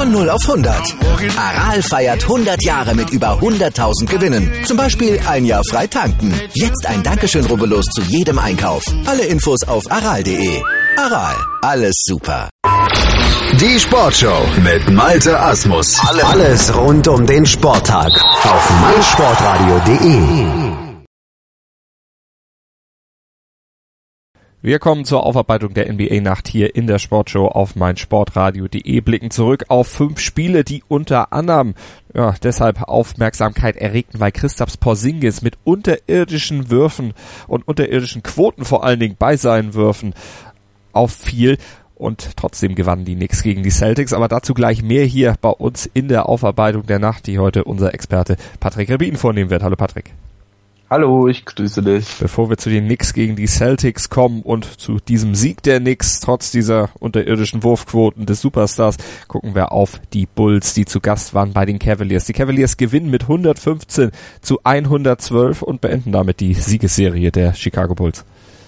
Von 0 auf 100. Aral feiert 100 Jahre mit über 100.000 Gewinnen. Zum Beispiel ein Jahr frei tanken. Jetzt ein Dankeschön, rubbellos zu jedem Einkauf. Alle Infos auf aral.de. Aral, alles super. Die Sportshow mit Malte Asmus. Alles rund um den Sporttag auf meinsportradio.de. Wir kommen zur Aufarbeitung der NBA-Nacht hier in der Sportshow auf meinsportradio.de, blicken zurück auf 5 Spiele, die unter anderem deshalb Aufmerksamkeit erregten, weil Kristaps Porzingis mit unterirdischen Würfen und unterirdischen Quoten vor allen Dingen bei seinen Würfen auffiel. Und trotzdem gewannen die Knicks gegen die Celtics. Aber dazu gleich mehr hier bei uns in der Aufarbeitung der Nacht, die heute unser Experte Patrick Rebin vornehmen wird. Hallo Patrick. Hallo, ich grüße dich. Bevor wir zu den Knicks gegen die Celtics kommen und zu diesem Sieg der Knicks, trotz dieser unterirdischen Wurfquoten des Superstars, gucken wir auf die Bulls, die zu Gast waren bei den Cavaliers. Die Cavaliers gewinnen mit 115-112 und beenden damit die Siegesserie der Chicago Bulls.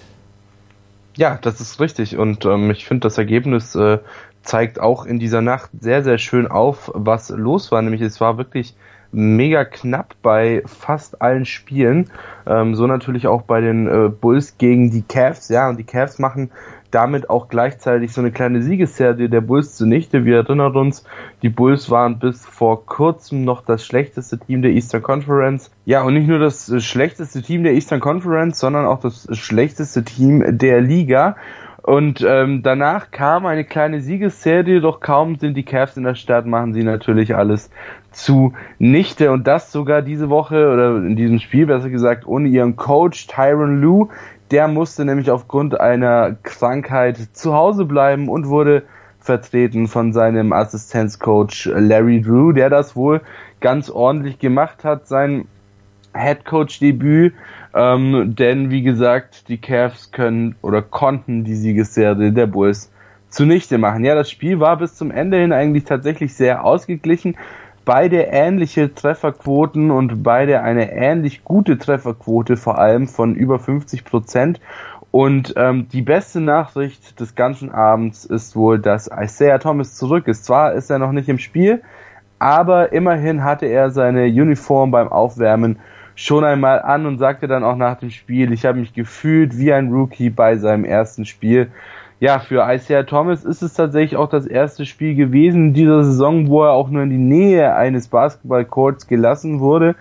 Ja, das ist richtig und ich finde, das Ergebnis zeigt auch in dieser Nacht sehr, sehr schön auf, was los war. Nämlich es war wirklich mega knapp bei fast allen Spielen, so natürlich auch bei den Bulls gegen die Cavs, ja, und die Cavs machen damit auch gleichzeitig so eine kleine Siegesserie der Bulls zunichte. Wir erinnern uns, die Bulls waren bis vor kurzem noch das schlechteste Team der Eastern Conference. Ja, und nicht nur das schlechteste Team der Eastern Conference, sondern auch das schlechteste Team der Liga. Und danach kam eine kleine Siegesserie, doch kaum sind die Cavs in der Stadt, machen sie natürlich alles zunichte. Und das sogar diese Woche, oder in diesem Spiel besser gesagt, ohne ihren Coach Tyronn Lue. Der musste nämlich aufgrund einer Krankheit zu Hause bleiben und wurde vertreten von seinem Assistenzcoach Larry Drew, der das wohl ganz ordentlich gemacht hat, sein Headcoach-Debüt, denn wie gesagt, die Cavs konnten die Siegesserie der Bulls zunichte machen. Ja, das Spiel war bis zum Ende hin eigentlich tatsächlich sehr ausgeglichen. Beide ähnliche Trefferquoten und beide eine ähnlich gute Trefferquote, vor allem von über 50%. Und die beste Nachricht des ganzen Abends ist wohl, dass Isaiah Thomas zurück ist. Zwar ist er noch nicht im Spiel, aber immerhin hatte er seine Uniform beim Aufwärmen schon einmal an und sagte dann auch nach dem Spiel, ich habe mich gefühlt wie ein Rookie bei seinem ersten Spiel. Ja, für Isaiah Thomas ist es tatsächlich auch das erste Spiel gewesen dieser Saison, wo er auch nur in die Nähe eines Basketballcourts gelassen wurde.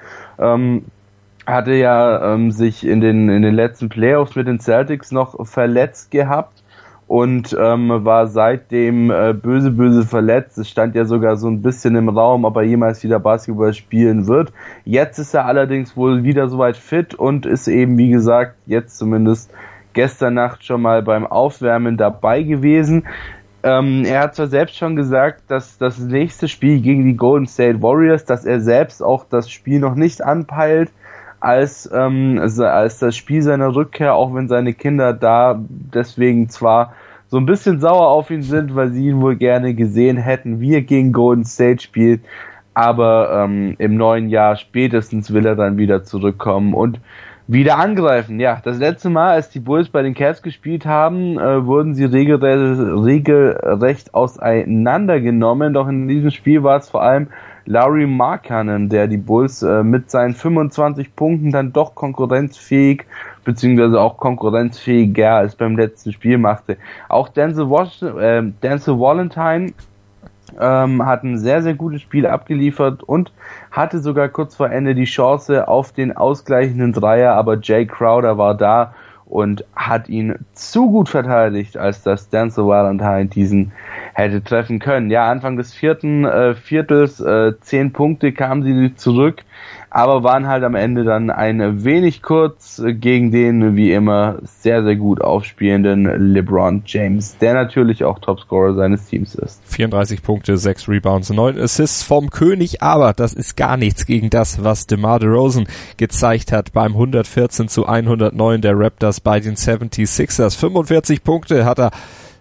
Hatte ja sich in den letzten Playoffs mit den Celtics noch verletzt gehabt und war seitdem böse verletzt. Es stand ja sogar so ein bisschen im Raum, ob er jemals wieder Basketball spielen wird. Jetzt ist er allerdings wohl wieder soweit fit und ist eben, wie gesagt, jetzt zumindest gestern Nacht schon mal beim Aufwärmen dabei gewesen. Er hat zwar selbst schon gesagt, dass das nächste Spiel gegen die Golden State Warriors, dass er selbst auch das Spiel noch nicht anpeilt als das Spiel seiner Rückkehr, auch wenn seine Kinder da deswegen zwar so ein bisschen sauer auf ihn sind, weil sie ihn wohl gerne gesehen hätten, wie er gegen Golden State spielt, aber im neuen Jahr spätestens will er dann wieder zurückkommen und wieder angreifen. Ja, das letzte Mal, als die Bulls bei den Cavs gespielt haben, wurden sie regelrecht auseinandergenommen. Doch in diesem Spiel war es vor allem Lauri Markkanen, der die Bulls mit seinen 25 Punkten dann doch konkurrenzfähig, beziehungsweise auch konkurrenzfähiger als beim letzten Spiel machte. Auch Denzel Valentine hat ein sehr, sehr gutes Spiel abgeliefert und hatte sogar kurz vor Ende die Chance auf den ausgleichenden Dreier, aber Jay Crowder war da und hat ihn zu gut verteidigt, als dass Denzel Valentine diesen hätte treffen können. Ja, Anfang des vierten Viertels 10 Punkte kamen sie zurück, aber waren halt am Ende dann ein wenig kurz gegen den, wie immer, sehr, sehr gut aufspielenden LeBron James, der natürlich auch Topscorer seines Teams ist. 34 Punkte, 6 Rebounds, 9 Assists vom König, aber das ist gar nichts gegen das, was DeMar DeRozan gezeigt hat beim 114-109 der Raptors bei den 76ers. 45 Punkte hat er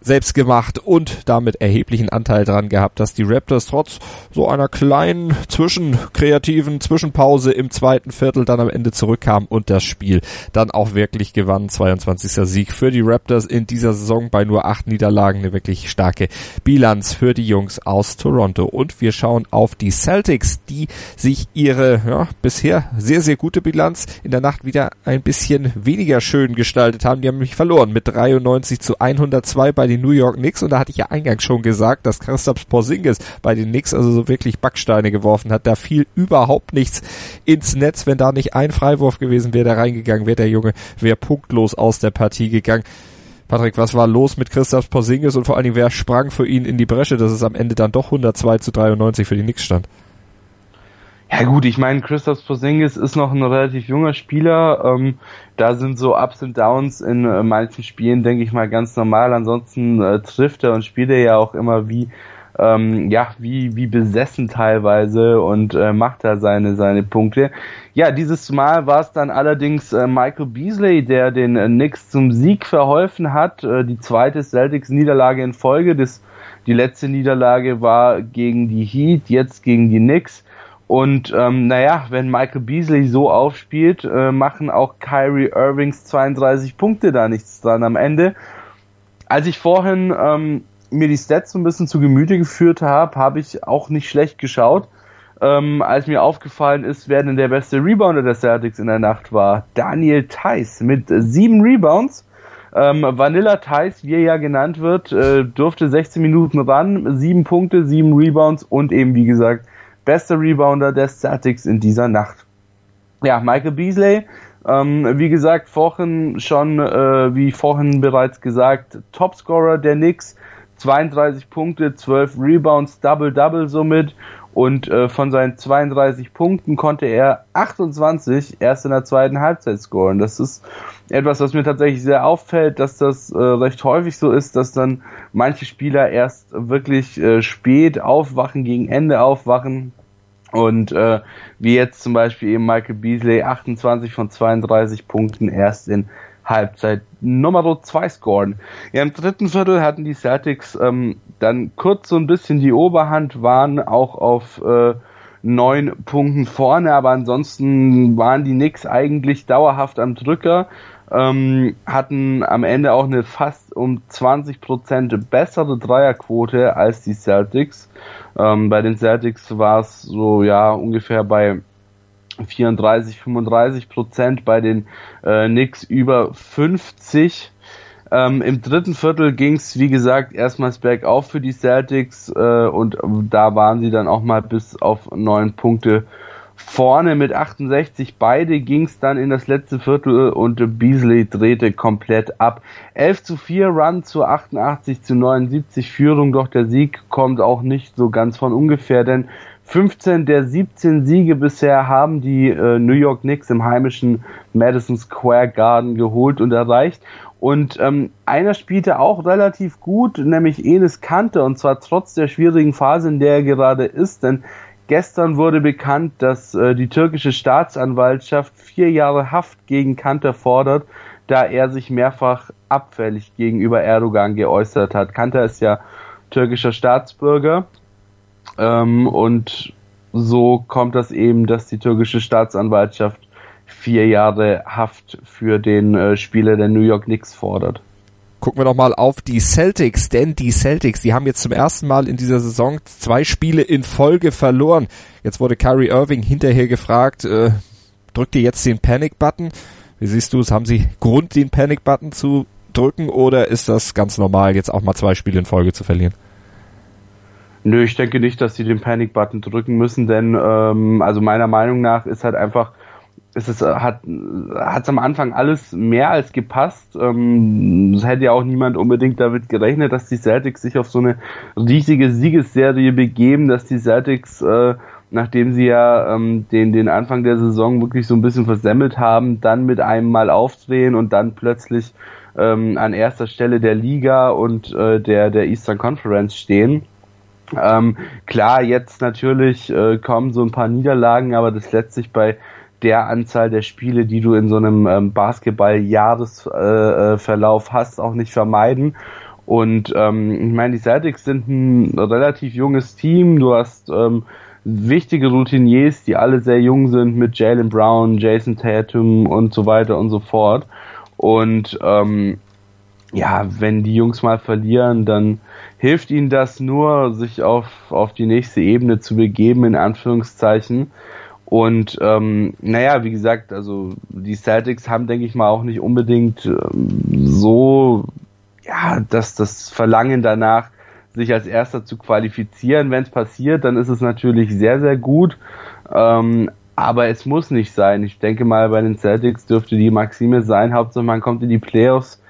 selbst gemacht und damit erheblichen Anteil dran gehabt, dass die Raptors trotz so einer kleinen kreativen Zwischenpause im zweiten Viertel dann am Ende zurückkamen und das Spiel dann auch wirklich gewannen. 22. Sieg für die Raptors in dieser Saison bei nur 8 Niederlagen, eine wirklich starke Bilanz für die Jungs aus Toronto. Und wir schauen auf die Celtics, die sich ihre bisher sehr, sehr gute Bilanz in der Nacht wieder ein bisschen weniger schön gestaltet haben. Die haben nämlich verloren mit 93-102 bei den New York Knicks und da hatte ich ja eingangs schon gesagt, dass Kristaps Porzingis bei den Knicks also so wirklich Backsteine geworfen hat. Da fiel überhaupt nichts ins Netz. Wenn da nicht ein Freiwurf gewesen wäre, der reingegangen wäre, der Junge wäre punktlos aus der Partie gegangen. Patrick, was war los mit Kristaps Porzingis und vor allen Dingen, wer sprang für ihn in die Bresche, dass es am Ende dann doch 102-93 für die Knicks stand? Ja gut, ich meine, Kristaps Porzingis ist noch ein relativ junger Spieler. Da sind so Ups und Downs in manchen Spielen, denke ich mal, ganz normal. Ansonsten trifft er und spielt er ja auch immer wie besessen teilweise und macht da seine Punkte. Ja, dieses Mal war es dann allerdings Michael Beasley, der den Knicks zum Sieg verholfen hat. Die zweite Celtics-Niederlage in Folge. Die letzte Niederlage war gegen die Heat, jetzt gegen die Knicks. Und wenn Michael Beasley so aufspielt, machen auch Kyrie Irvings 32 Punkte da nichts dran am Ende. Als ich vorhin mir die Stats so ein bisschen zu Gemüte geführt habe ich auch nicht schlecht geschaut. Als mir aufgefallen ist, wer denn der beste Rebounder der Celtics in der Nacht war. Daniel Theis mit 7 Rebounds. Vanilla Theis, wie er ja genannt wird, durfte 16 Minuten ran, 7 Punkte, 7 Rebounds und eben, wie gesagt, bester Rebounder der Celtics in dieser Nacht. Ja, Michael Beasley, wie gesagt, wie vorhin bereits gesagt, Topscorer der Knicks, 32 Punkte, 12 Rebounds, Double-Double somit und von seinen 32 Punkten konnte er 28 erst in der zweiten Halbzeit scoren. Das ist etwas, was mir tatsächlich sehr auffällt, dass das recht häufig so ist, dass dann manche Spieler erst wirklich spät aufwachen, gegen Ende aufwachen. Und wie jetzt zum Beispiel eben Michael Beasley 28 von 32 Punkten erst in Halbzeit Nummer 2 scoren. Ja, im dritten Viertel hatten die Celtics dann kurz so ein bisschen die Oberhand, waren auch auf 9 Punkten vorne, aber ansonsten waren die Knicks eigentlich dauerhaft am Drücker, hatten am Ende auch eine fast um 20% bessere Dreierquote als die Celtics. Bei den Celtics war es so ungefähr bei 34-35%, bei den Knicks über 50%. Im dritten Viertel ging es, wie gesagt, erstmals bergauf für die Celtics und da waren sie dann auch mal bis auf 9 Punkte vorne mit 68. Beide ging es dann in das letzte Viertel und Beasley drehte komplett ab. 11-4 Run zu 88-79 Führung, doch der Sieg kommt auch nicht so ganz von ungefähr, denn 15 der 17 Siege bisher haben die New York Knicks im heimischen Madison Square Garden geholt und erreicht. Und einer spielte auch relativ gut, nämlich Enes Kanter, und zwar trotz der schwierigen Phase, in der er gerade ist, denn gestern wurde bekannt, dass die türkische Staatsanwaltschaft 4 Jahre Haft gegen Kanter fordert, da er sich mehrfach abfällig gegenüber Erdogan geäußert hat. Kanter ist ja türkischer Staatsbürger und so kommt das eben, dass die türkische Staatsanwaltschaft 4 Jahre Haft für den Spieler der New York Knicks fordert. Gucken wir noch mal auf die Celtics, denn die Celtics, die haben jetzt zum ersten Mal in dieser Saison 2 Spiele in Folge verloren. Jetzt wurde Kyrie Irving hinterher gefragt, drückt ihr jetzt den Panic-Button? Wie siehst du es? Haben sie Grund, den Panic-Button zu drücken, oder ist das ganz normal, jetzt auch mal 2 Spiele in Folge zu verlieren? Nö, ich denke nicht, dass sie den Panic-Button drücken müssen, denn also meiner Meinung nach ist halt einfach, hat am Anfang alles mehr als gepasst. Es hätte ja auch niemand unbedingt damit gerechnet, dass die Celtics sich auf so eine riesige Siegesserie begeben, dass die Celtics, nachdem sie ja den Anfang der Saison wirklich so ein bisschen versemmelt haben, dann mit einem Mal aufdrehen und dann plötzlich an erster Stelle der Liga und der Eastern Conference stehen. Klar, jetzt natürlich kommen so ein paar Niederlagen, aber das lässt sich bei der Anzahl der Spiele, die du in so einem Basketball-Jahresverlauf hast, auch nicht vermeiden. Und ich meine, die Celtics sind ein relativ junges Team. Du hast wichtige Routiniers, die alle sehr jung sind, mit Jaylen Brown, Jason Tatum und so weiter und so fort. Und wenn die Jungs mal verlieren, dann hilft ihnen das nur, sich auf die nächste Ebene zu begeben, in Anführungszeichen. Und wie gesagt, also die Celtics haben, denke ich mal, auch nicht unbedingt das Verlangen danach, sich als Erster zu qualifizieren. Wenn es passiert, dann ist es natürlich sehr, sehr gut. Aber es muss nicht sein. Ich denke mal, bei den Celtics dürfte die Maxime sein, Hauptsache man kommt in die Playoffs,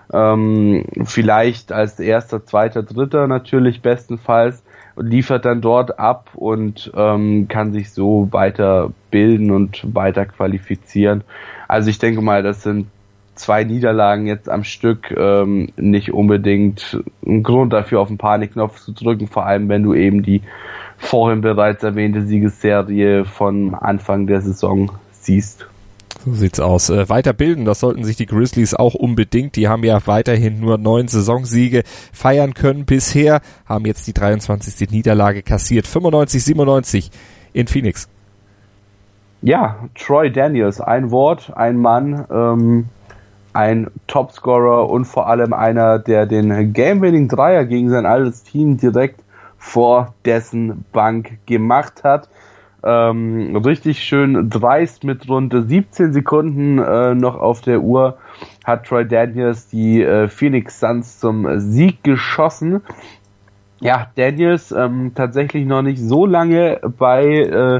vielleicht als Erster, Zweiter, Dritter natürlich bestenfalls, und liefert dann dort ab und kann sich so weiter bilden und weiter qualifizieren. Also ich denke mal, das sind 2 Niederlagen jetzt am Stück nicht unbedingt ein Grund dafür, auf den Panikknopf zu drücken, vor allem wenn du eben die vorhin bereits erwähnte Siegesserie von Anfang der Saison siehst. So sieht's aus. Weiterbilden, das sollten sich die Grizzlies auch unbedingt. Die haben ja weiterhin nur 9 Saisonsiege feiern können bisher, haben jetzt die 23. Niederlage kassiert. 95-97 in Phoenix. Ja, Troy Daniels, ein Wort, ein Mann, ein Topscorer und vor allem einer, der den Game-Winning-Dreier gegen sein altes Team direkt vor dessen Bank gemacht hat. Richtig schön dreist mit rund 17 Sekunden noch auf der Uhr hat Troy Daniels die Phoenix Suns zum Sieg geschossen. Ja, Daniels tatsächlich noch nicht so lange bei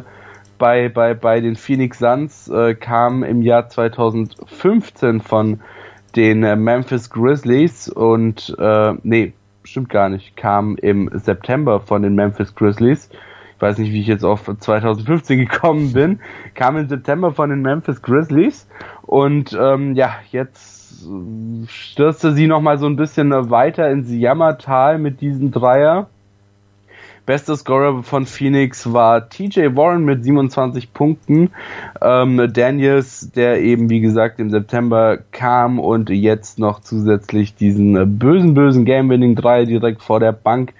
den Phoenix Suns, kam im Jahr 2015 von den Memphis Grizzlies und stimmt gar nicht, kam im September von den Memphis Grizzlies. Ich weiß nicht, wie ich jetzt auf 2015 gekommen bin, kam im September von den Memphis Grizzlies und jetzt stürzte sie nochmal so ein bisschen weiter ins Jammertal mit diesem Dreier. Bester Scorer von Phoenix war TJ Warren mit 27 Punkten. Daniels, der eben, wie gesagt, im September kam und jetzt noch zusätzlich diesen bösen Game-Winning-Dreier direkt vor der Bank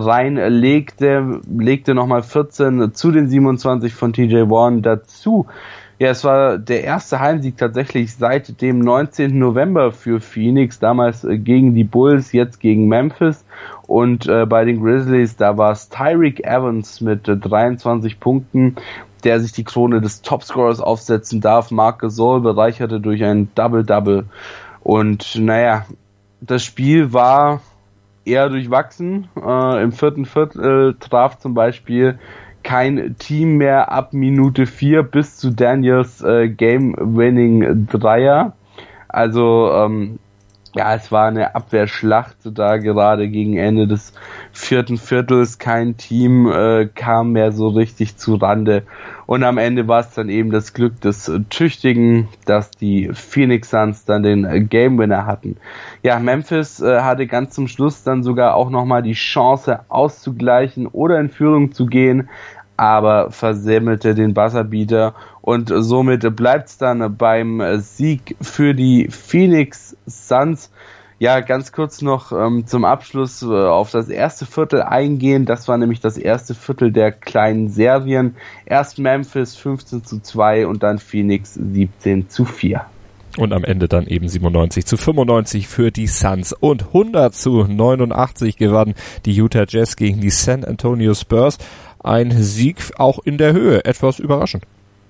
legte nochmal 14 zu den 27 von TJ Warren dazu. Ja, es war der erste Heimsieg tatsächlich seit dem 19. November für Phoenix, damals gegen die Bulls, jetzt gegen Memphis. Und bei den Grizzlies, da war es Tyreke Evans mit 23 Punkten, der sich die Krone des Topscorers aufsetzen darf. Marc Gasol bereicherte durch ein Double-Double. Und das Spiel war eher durchwachsen. Im 4. Viertel traf zum Beispiel kein Team mehr ab Minute 4 bis zu Daniels Game-Winning-Dreier. Also es war eine Abwehrschlacht da gerade gegen Ende des 4. Viertels. Kein Team kam mehr so richtig zu Rande. Und am Ende war es dann eben das Glück des Tüchtigen, dass die Phoenix Suns dann den Game Winner hatten. Ja, Memphis hatte ganz zum Schluss dann sogar auch nochmal die Chance auszugleichen oder in Führung zu gehen, aber versemmelte den Buzzerbeater und somit bleibt's dann beim Sieg für die Phoenix Suns. Ja, ganz kurz noch zum Abschluss auf das erste Viertel eingehen. Das war nämlich das erste Viertel der kleinen Serien. Erst Memphis 15-2 und dann Phoenix 17-4. Und am Ende dann eben 97-95 für die Suns. Und 100-89 gewannen die Utah Jazz gegen die San Antonio Spurs. Ein Sieg auch in der Höhe, etwas überraschend.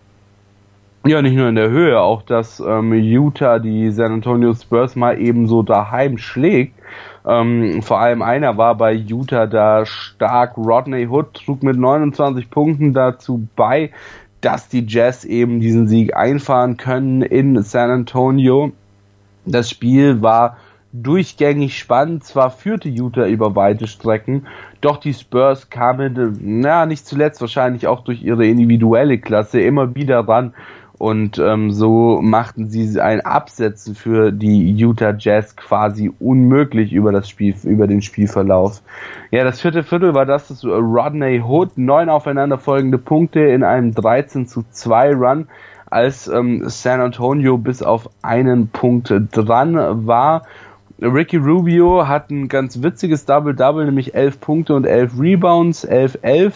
Ja, nicht nur in der Höhe, auch dass Utah die San Antonio Spurs mal eben so daheim schlägt. Vor allem einer war bei Utah da stark. Rodney Hood trug mit 29 Punkten dazu bei, dass die Jazz eben diesen Sieg einfahren können in San Antonio. Das Spiel war durchgängig spannend, zwar führte Utah über weite Strecken, doch die Spurs kamen, nicht zuletzt wahrscheinlich auch durch ihre individuelle Klasse, immer wieder ran und so machten sie ein Absetzen für die Utah Jazz quasi unmöglich über den Spielverlauf. Ja, das vierte Viertel war das des Rodney Hood, 9 aufeinanderfolgende Punkte in einem 13-2 Run, als San Antonio bis auf einen Punkt dran war. Ricky Rubio hat ein ganz witziges Double-Double, nämlich 11 Punkte und 11 Rebounds, 11-11.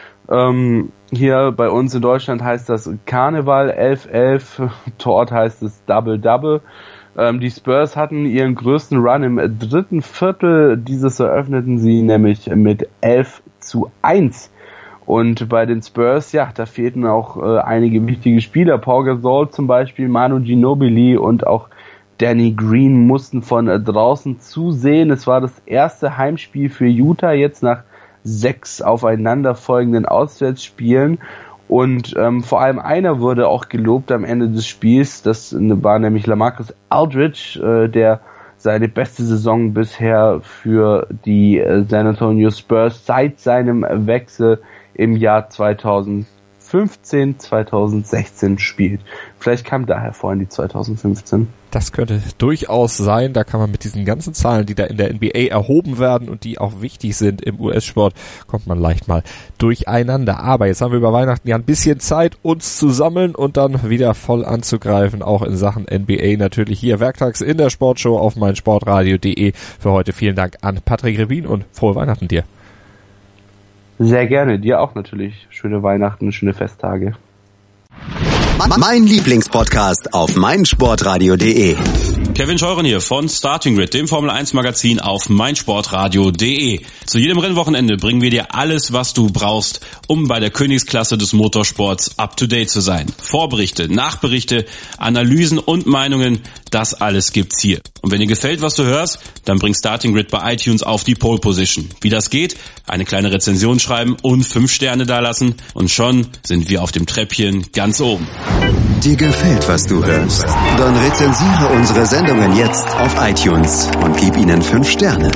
Hier bei uns in Deutschland heißt das Karneval 11-11, dort heißt es Double-Double. Die Spurs hatten ihren größten Run im dritten Viertel, dieses eröffneten sie nämlich mit 11-1. Und bei den Spurs, ja, da fehlten auch einige wichtige Spieler. Paul Gasol zum Beispiel, Manu Ginobili und auch Danny Green mussten von draußen zusehen. Es war das erste Heimspiel für Utah jetzt nach 6 aufeinanderfolgenden Auswärtsspielen. Und vor allem einer wurde auch gelobt am Ende des Spiels. Das war nämlich LaMarcus Aldridge, der seine beste Saison bisher für die San Antonio Spurs seit seinem Wechsel im Jahr 2015, 2016 spielt. Vielleicht kam daher vorhin die 2015. Das könnte durchaus sein. Da kann man mit diesen ganzen Zahlen, die da in der NBA erhoben werden und die auch wichtig sind im US-Sport, kommt man leicht mal durcheinander. Aber jetzt haben wir über Weihnachten ja ein bisschen Zeit, uns zu sammeln und dann wieder voll anzugreifen, auch in Sachen NBA natürlich hier werktags in der Sportshow auf meinsportradio.de. Für heute vielen Dank an Patrick Rebin und frohe Weihnachten dir. Sehr gerne, dir auch natürlich. Schöne Weihnachten, schöne Festtage. Mein Lieblingspodcast auf meinsportradio.de. Kevin Scheuren hier von Starting Grid, dem Formel 1 Magazin auf meinsportradio.de. Zu jedem Rennwochenende bringen wir dir alles, was du brauchst, um bei der Königsklasse des Motorsports up to date zu sein. Vorberichte, Nachberichte, Analysen und Meinungen, das alles gibt's hier. Und wenn dir gefällt, was du hörst, dann bring Starting Grid bei iTunes auf die Pole Position. Wie das geht? Eine kleine Rezension schreiben und 5 Sterne dalassen und schon sind wir auf dem Treppchen ganz oben. Dir gefällt, was du hörst? Dann rezensiere unsere Sendungen jetzt auf iTunes und gib ihnen 5 Sterne.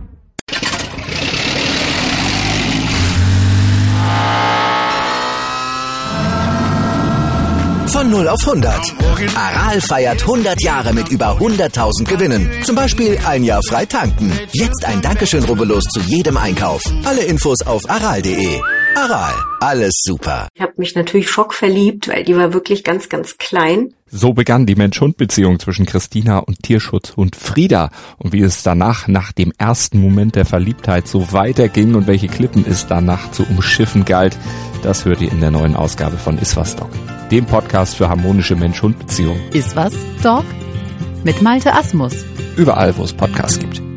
Von 0 auf 100. Aral feiert 100 Jahre mit über 100.000 Gewinnen. Zum Beispiel ein Jahr frei tanken. Jetzt ein Dankeschön, rubbellos zu jedem Einkauf. Alle Infos auf aral.de. Aral, alles super. Ich habe mich natürlich schockverliebt, weil die war wirklich ganz, ganz klein. So begann die Mensch-Hund-Beziehung zwischen Christina und Tierschutzhund Frieda. Und wie es danach, nach dem ersten Moment der Verliebtheit, so weiterging und welche Klippen es danach zu umschiffen galt, das hört ihr in der neuen Ausgabe von Iswas Dog, dem Podcast für harmonische Mensch-Hund-Beziehungen. Iswas Dog? Mit Malte Asmus. Überall, wo es Podcasts gibt.